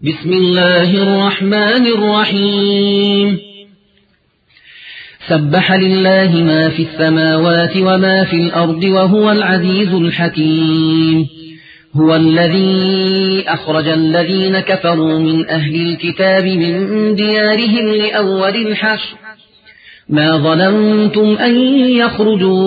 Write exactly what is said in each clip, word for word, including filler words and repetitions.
بسم الله الرحمن الرحيم سبح لله ما في السماوات وما في الأرض وهو العزيز الحكيم هو الذي أخرج الذين كفروا من أهل الكتاب من ديارهم لأول الحشر ما ظننتم أن يخرجوا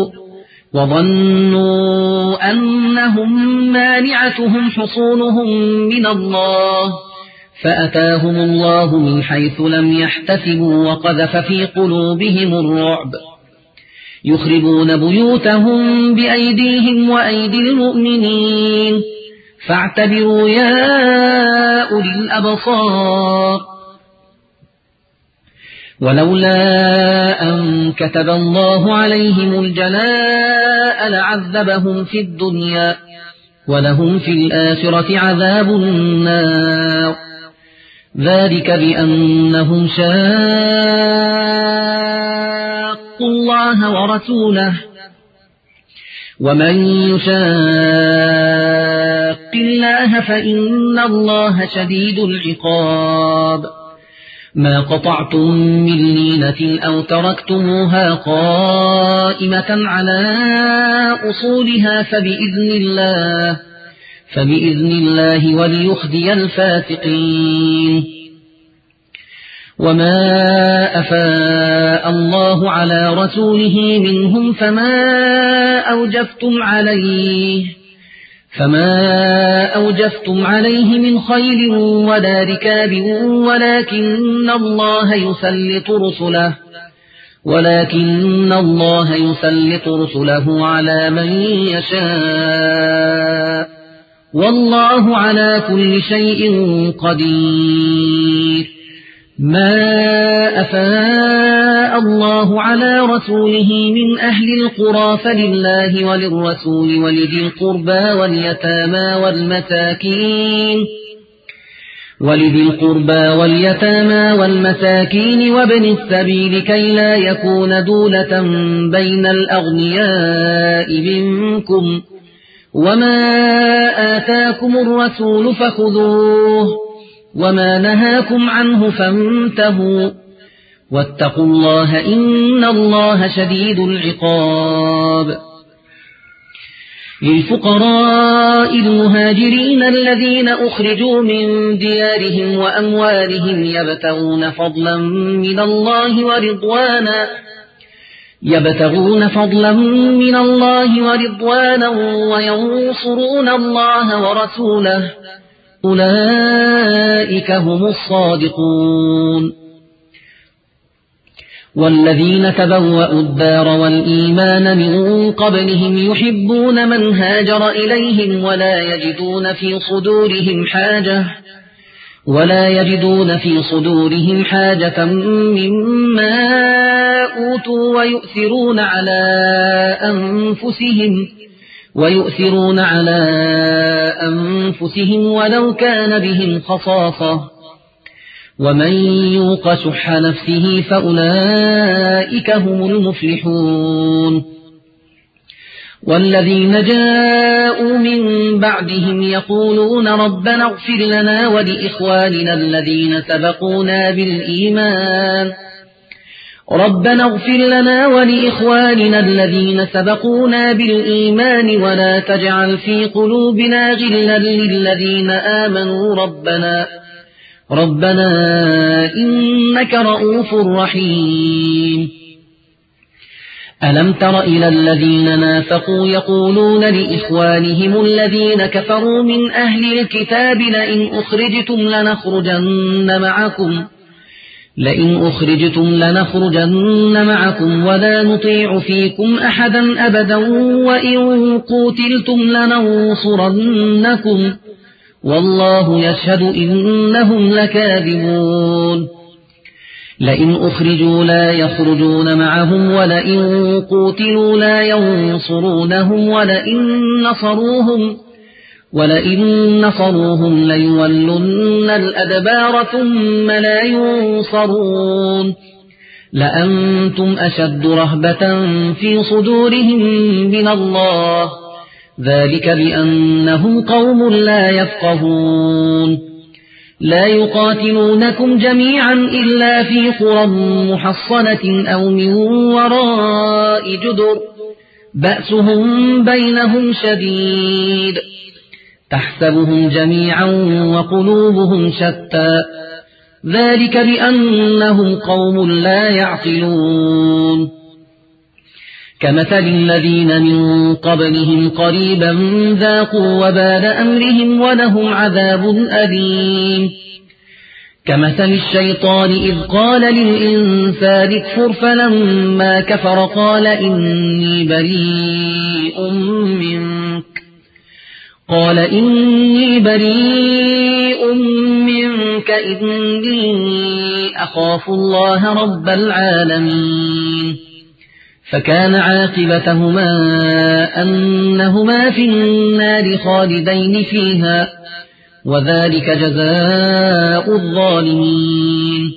وظنوا أنهم مانعتهم حصونهم من الله فأتاهم الله من حيث لم يحتسبوا وقذف في قلوبهم الرعب يخربون بيوتهم بأيديهم وأيدي المؤمنين فاعتبروا يا أولي الأبصار ولولا أن كتب الله عليهم الجلاء لعذبهم في الدنيا ولهم في الآخرة عذاب النار ذلك بأنهم شاقوا الله ورسوله ومن يشاق الله فإن الله شديد العقاب ما قطعتم من لينة أو تركتموها قائمة على أصولها فبإذن الله فبإذن الله وليخزي الفاسقين وما أفاء الله على رسوله منهم فما أوجفتم عليه فما أوجفتم عليه من خيل ولا ركاب ولكن الله يسلط رسله ولكن الله يسلط رسله على من يشاء والله على كل شيء قدير ما أفاء الله على رسوله من أهل القرى فلله وللرسول ولذي القربى واليتامى والمساكين ولذي القربى واليتامى والمساكين وابن السبيل كي لا يكون دولة بين الأغنياء منكم وما آتاكم الرسول فخذوه وما نهاكم عنه فانتهوا واتقوا الله إن الله شديد العقاب للفقراء المهاجرين الذين أخرجوا من ديارهم وأموالهم يبتغون فضلا من الله ورضوانا يبتغون فضلا من الله ورضوانا وينصرون الله ورسوله أولئك هم الصادقون والذين تبوأوا الدار والإيمان من قبلهم يحبون من هاجر إليهم ولا يجدون في صدورهم حاجة ولا يجدون في صدورهم حاجة مما أوتوا ويؤثرون على أنفسهم ويؤثرون على أنفسهم ولو كان بهم خصاصة ومن يوق شح نفسه فأولئك هم المفلحون والذين جاءوا من بعدهم يقولون ربنا اغفر لنا ولإخواننا الذين سبقونا بالإيمان ربنا اغفر لنا ولإخواننا الذين سبقونا بالإيمان ولا تجعل في قلوبنا غلا للذين آمنوا ربنا ربنا إنك رؤوف رحيم ألم تر إلى الذين نافقوا يقولون لإخوانهم الذين كفروا من أهل الكتاب لئن أخرجتم لنخرجن معكم لئن أخرجتم لنخرجن معكم ولا نطيع فيكم أحدا أبدا وإن قوتلتم لننصرنكم والله يشهد إنهم لكاذبون لئن أخرجوا لا يخرجون معهم ولئن قوتلوا لا ينصرونهم ولئن نصروهم ولئن نصروهم ليولن الأدبار ثم لا ينصرون لأنتم أشد رهبة في صدورهم من الله ذلك بأنهم قوم لا يفقهون لا يقاتلونكم جميعا إلا في قرى محصنة أو من وراء جدر بأسهم بينهم شديد تحسبهم جميعا وقلوبهم شتى ذلك بأنهم قوم لا يعقلون كمثل الذين من قبلهم قريبا ذاقوا وبال أمرهم ولهم عذاب أليم كمثل الشيطان إذ قال للإنسان اكفر فلما كفر قال إني بريء منك قال إني بريء منك إني أخاف الله رب العالمين فكان عاقبتهما أنهما في النار خالدين فيها وذلك جزاء الظالمين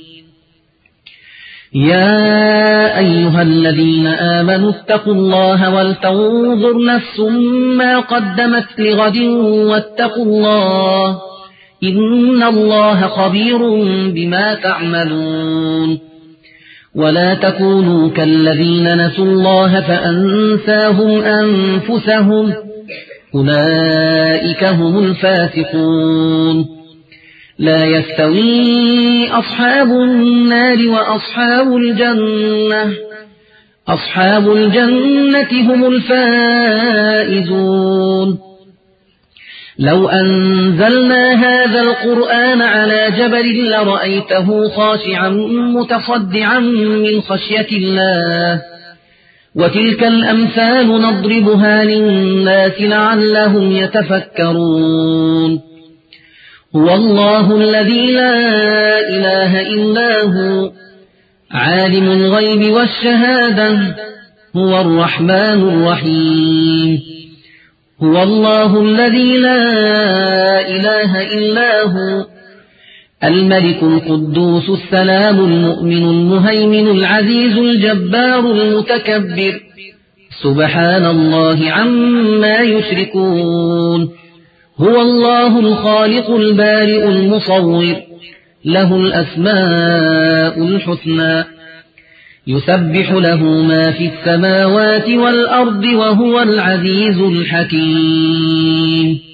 يا أيها الذين آمنوا اتقوا الله ولتنظر نفس ما قدمت لغد واتقوا الله إن الله خبير بما تعملون ولا تكونوا كالذين نسوا الله فأنساهم أنفسهم أولئك هم الفاسقون لا يستوي أصحاب النار وأصحاب الجنة أصحاب الجنة هم الفائزون لو أنزلنا هذا القرآن على جبل لرأيته خاشعا متصدعا من خشية الله وتلك الأمثال نضربها للناس لعلهم يتفكرون هو الله الذي لا إله إلا هو عالم الغيب والشهادة هو الرحمن الرحيم هو الله الذي لا إله إلا هو الملك القدوس السلام المؤمن المهيمن العزيز الجبار المتكبر سبحان الله عما يشركون هو الله الخالق البارئ المصور له الأسماء الحسنى يسبح له ما في السماوات والأرض وهو العزيز الحكيم